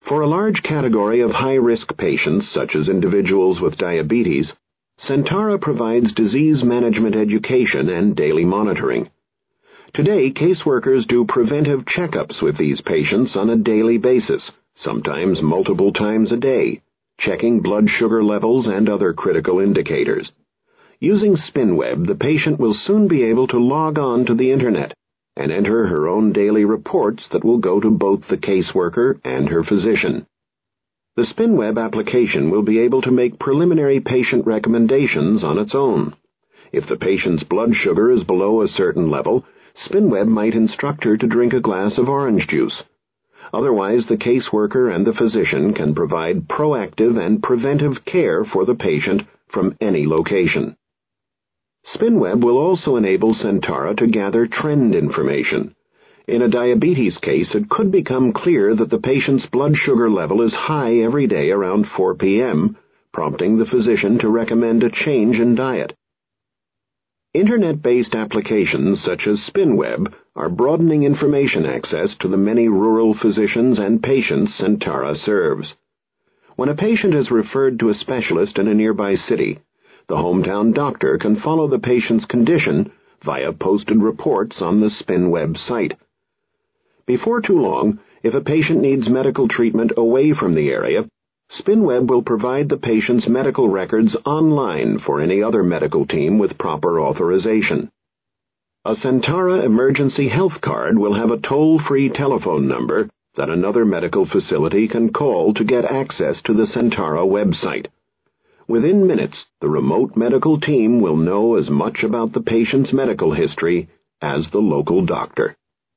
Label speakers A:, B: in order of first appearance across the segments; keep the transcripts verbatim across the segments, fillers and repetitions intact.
A: For a large category of high-risk patients, such as individuals with diabetes, Centara provides disease management education and daily monitoring. Today, caseworkers do preventive checkups with these patients on a daily basis, sometimes multiple times a day, checking blood sugar levels and other critical indicators. Using SpinWeb, the patient will soon be able to log on to the Internet and enter her own daily reports that will go to both the caseworker and her physician. The SpinWeb application will be able to make preliminary patient recommendations on its own. If the patient's blood sugar is below a certain level, SpinWeb might instruct her to drink a glass of orange juice. Otherwise, the caseworker and the physician can provide proactive and preventive care for the patient from any location. SpinWeb will also enable Centara to gather trend information. In a diabetes case, it could become clear that the patient's blood sugar level is high every day around four p.m., prompting the physician to recommend a change in diet. Internet-based applications such as SpinWeb are broadening information access to the many rural physicians and patients Centara serves. When a patient is referred to a specialist in a nearby city, the hometown doctor can follow the patient's condition via posted reports on the SpinWeb site. Before too long, if a patient needs medical treatment away from the area, SpinWeb will provide the patient's medical records online for any other medical team with proper authorization. A Centara emergency health card will have a toll-free telephone number that another medical facility can call to get access to the Centara website. Within minutes, the remote medical team will know as much about the patient's medical history as the local doctor.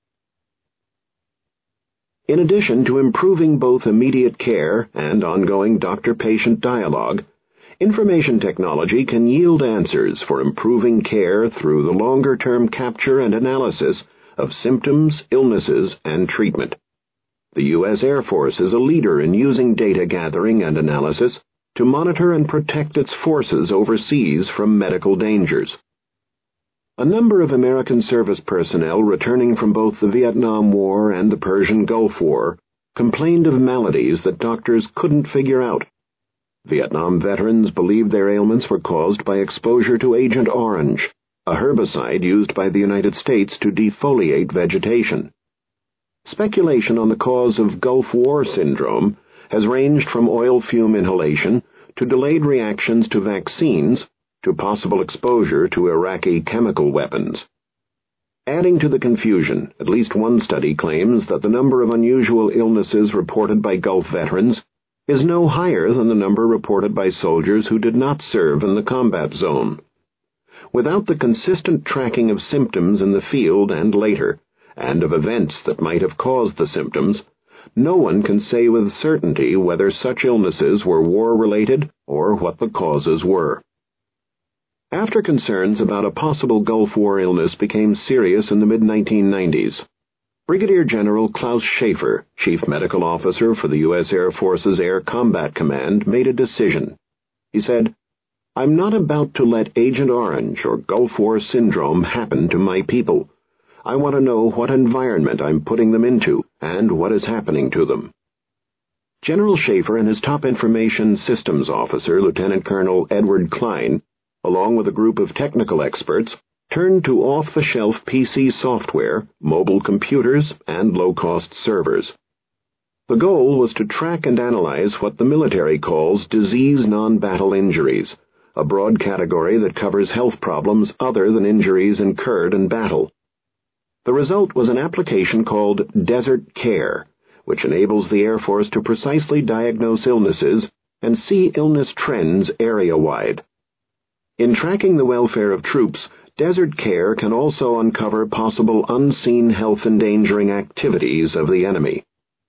A: In addition to improving both immediate care and ongoing doctor-patient dialogue, information technology can yield answers for improving care through the longer-term capture and analysis of symptoms, illnesses, and treatment. The U S Air Force is a leader in using data gathering and analysis to monitor and protect its forces overseas from medical dangers. A number of American service personnel returning from both the Vietnam War and the Persian Gulf War complained of maladies that doctors couldn't figure out. Vietnam veterans believed their ailments were caused by exposure to Agent Orange, a herbicide used by the United States to defoliate vegetation. Speculation on the cause of Gulf War syndrome has ranged from oil fume inhalation to delayed reactions to vaccines to possible exposure to Iraqi chemical weapons. Adding to the confusion, at least one study claims that the number of unusual illnesses reported by Gulf veterans is no higher than the number reported by soldiers who did not serve in the combat zone. Without the consistent tracking of symptoms in the field and later, and of events that might have caused the symptoms, no one can say with certainty whether such illnesses were war-related or what the causes were. After concerns about a possible Gulf War illness became serious in the mid nineteen nineties, Brigadier General Klaus Schaefer, Chief Medical Officer for the U S Air Force's Air Combat Command, made a decision. He said, "I'm not about to let Agent Orange or Gulf War syndrome happen to my people. I want to know what environment I'm putting them into and what is happening to them." General Schaefer and his top information systems officer, Lieutenant Colonel Edward Klein, along with a group of technical experts, turned to off-the-shelf P C software, mobile computers, and low-cost servers. The goal was to track and analyze what the military calls disease non-battle injuries, a broad category that covers health problems other than injuries incurred in battle. The result was an application called Desert Care, which enables the Air Force to precisely diagnose illnesses and see illness trends area-wide. In tracking the welfare of troops, Desert Care can also uncover possible unseen health-endangering activities of the enemy.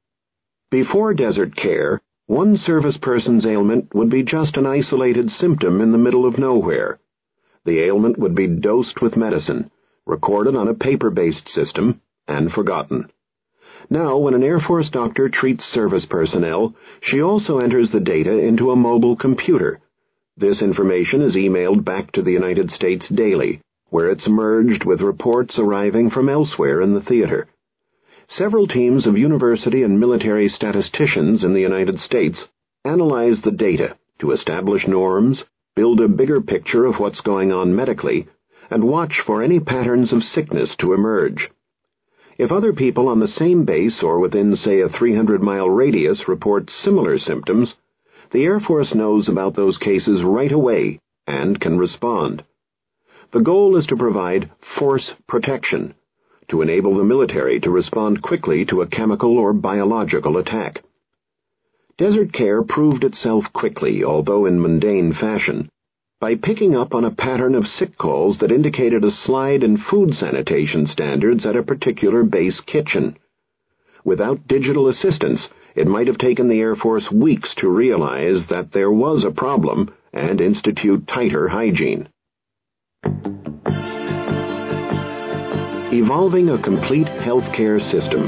A: Before Desert Care, one service person's ailment would be just an isolated symptom in the middle of nowhere. The ailment would be dosed with medicine, recorded on a paper-based system, and forgotten. Now, when an Air Force doctor treats service personnel, she also enters the data into a mobile computer. This information is emailed back to the United States daily, where it's merged with reports arriving from elsewhere in the theater. Several teams of university and military statisticians in the United States analyze the data to establish norms, build a bigger picture of what's going on medically, and watch for any patterns of sickness to emerge. If other people on the same base or within, say, a three hundred mile radius report similar symptoms, the Air Force knows about those cases right away and can respond. The goal is to provide force protection, to enable the military to respond quickly to a chemical or biological attack. Desert Care proved itself quickly, although in mundane fashion, by picking up on a pattern of sick calls that indicated a slide in food sanitation standards at a particular base kitchen. Without digital assistance, it might have taken the Air Force weeks to realize that there was a problem and institute tighter hygiene. Evolving a complete healthcare system.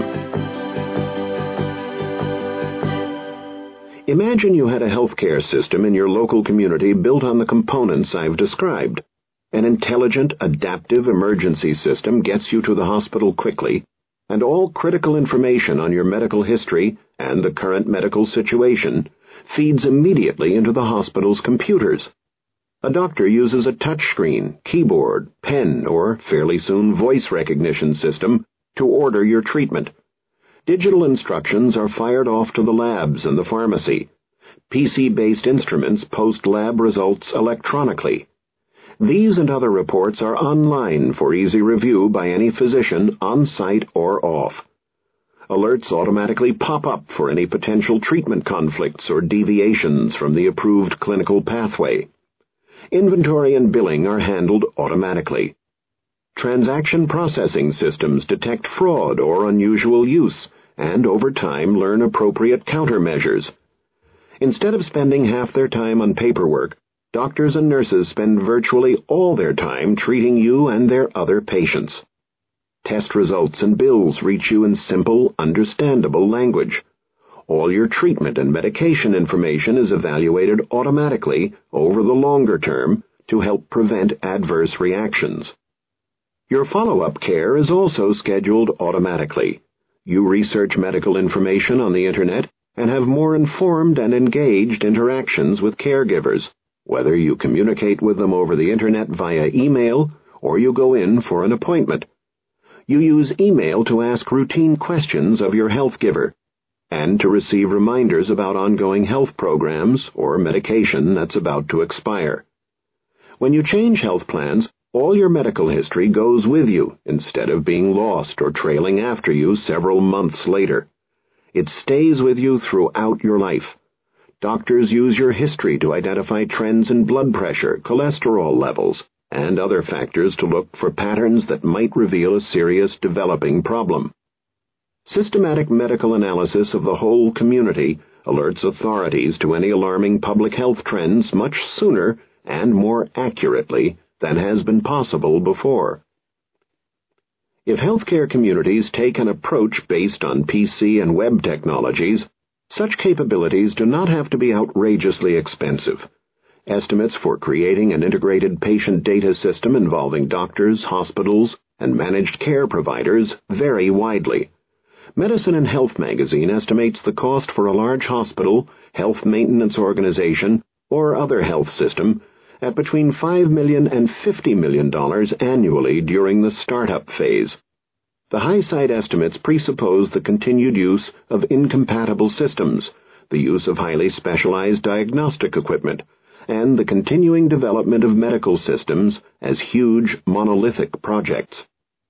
A: Imagine you had a healthcare system in your local community built on the components I've described. An intelligent, adaptive emergency system gets you to the hospital quickly, and all critical information on your medical history and the current medical situation feeds immediately into the hospital's computers. A doctor uses a touchscreen, keyboard, pen, or fairly soon voice recognition system to order your treatment. Digital instructions are fired off to the labs and the pharmacy. P C-based instruments post lab results electronically. These and other reports are online for easy review by any physician on-site or off. Alerts automatically pop up for any potential treatment conflicts or deviations from the approved clinical pathway. Inventory and billing are handled automatically. Transaction processing systems detect fraud or unusual use, and over time learn appropriate countermeasures. Instead of spending half their time on paperwork, doctors and nurses spend virtually all their time treating you and their other patients. Test results and bills reach you in simple, understandable language. All your treatment and medication information is evaluated automatically over the longer term to help prevent adverse reactions. Your follow-up care is also scheduled automatically. You research medical information on the Internet and have more informed and engaged interactions with caregivers, whether you communicate with them over the Internet via email or you go in for an appointment. You use email to ask routine questions of your health giver and to receive reminders about ongoing health programs or medication that's about to expire. When you change health plans, all your medical history goes with you instead of being lost or trailing after you several months later. It stays with you throughout your life. Doctors use your history to identify trends in blood pressure, cholesterol levels, and other factors to look for patterns that might reveal a serious developing problem. Systematic medical analysis of the whole community alerts authorities to any alarming public health trends much sooner and more accurately than has been possible before. If healthcare communities take an approach based on P C and web technologies, such capabilities do not have to be outrageously expensive. Estimates for creating an integrated patient data system involving doctors, hospitals, and managed care providers vary widely. Medicine and Health magazine estimates the cost for a large hospital, health maintenance organization, or other health system at between five million dollars and fifty million dollars annually during the startup phase. The high-side estimates presuppose the continued use of incompatible systems, the use of highly specialized diagnostic equipment, and the continuing development of medical systems as huge, monolithic projects.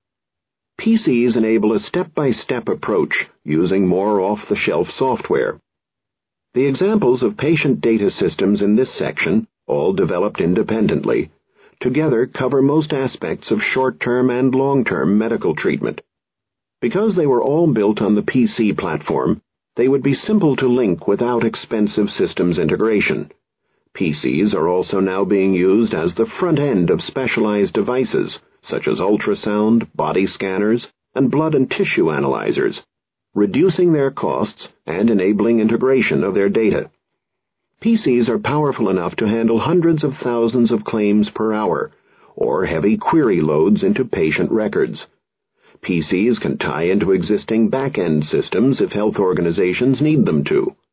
A: P Cs enable a step-by-step approach using more off-the-shelf software. The examples of patient data systems in this section, all developed independently, together cover most aspects of short-term and long-term medical treatment. Because they were all built on the P C platform, they would be simple to link without expensive systems integration. P Cs are also now being used as the front end of specialized devices, such as ultrasound, body scanners, and blood and tissue analyzers, reducing their costs and enabling integration of their data. P Cs are powerful enough to handle hundreds of thousands of claims per hour, or heavy query loads into patient records. P Cs can tie into existing back-end systems if health organizations need them to.